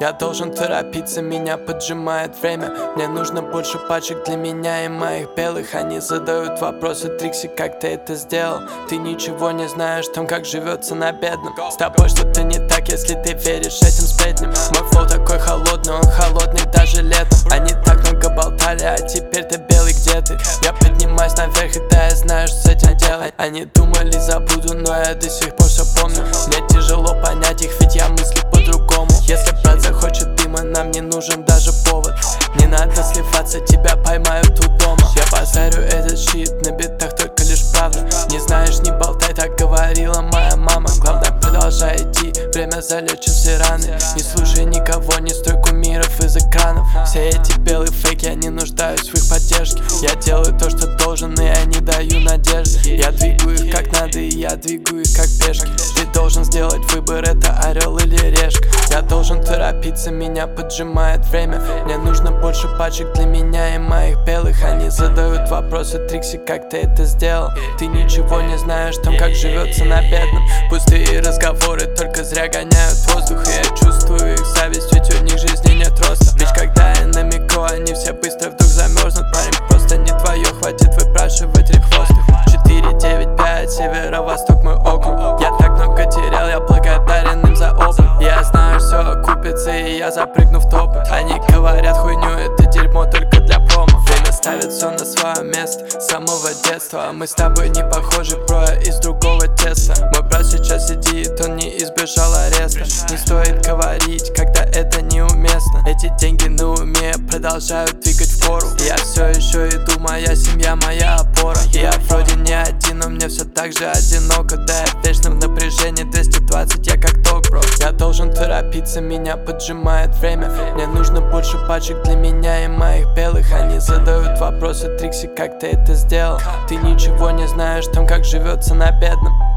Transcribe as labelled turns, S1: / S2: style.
S1: Я должен торопиться, меня поджимает время. Мне нужно больше пачек для меня и моих белых. Они задают вопросы: Трикси, как ты это сделал? Ты ничего не знаешь о том, как живется на бедном. С тобой что-то не так, если ты веришь этим сплетням. Мой флоу такой холодный, он холодный даже летом. Они так много болтали, а теперь ты белый, где ты? Я поднимаюсь наверх, и да, я знаю, что с этим делать. Они думали, забуду, но я до сих пор все помню. Мне тяжело понять их, ведь я мыслю по-другому. Если брат захочет дыма, нам не нужен даже повод. Не надо сливаться, тебя поймают тут дома. Я базарю этот щит, на битах только лишь правда. Не знаешь, не болтай, так говорила моя мама. Главное, продолжай идти, время залечит все раны. Не слушай никого, не строй кумиров из экранов. Все эти белые фейки, я не нуждаюсь в их поддержке. Я делаю то, что должен, и я не даю надежды. Я двигаю их как надо, и я двигаю их как пешки. Ты должен сделать выбор, это орел или решка. Я должен торопиться, меня поджимает время. Мне нужно больше пачек для меня и моих белых. Они задают вопросы: Трикси, как ты это сделал? Ты ничего не знаешь о том, как живется на бедном. Пустые разговоры только зря гоняют воздух. И я чувствую их зависть, ведь у них жизни нет роста. Ведь когда я на микро, они все быстро вдруг замерзнут. Парень, просто не твое, хватит выпрашивать репосты. 495, северо-восток мой округ. Я так много терял, я благодарен им за опыт. Я знаю, все окупится, и я запрыгну в топы. Они говорят хуйню, это дерьмо только для промо. Время ставит все на свое место с самого детства. А мы с тобой не похожи, броя из другого теста. Мой брат сейчас сидит, он не избежал ареста. Не стоит говорить, когда это неуместно. Эти деньги на уме продолжают двигать впору. Я все еще иду, моя семья, моя опора. Я вроде не один, но мне все так же одиноко. Да, я вечно в напряжении, 220, я как ток, бро. Я должен торопиться, меня поджимает время. Мне нужно больше пачек для меня и моих белых. Они задают вопросы: Трикси, как ты это сделал? Ты ничего не знаешь о том, как живется на бедном.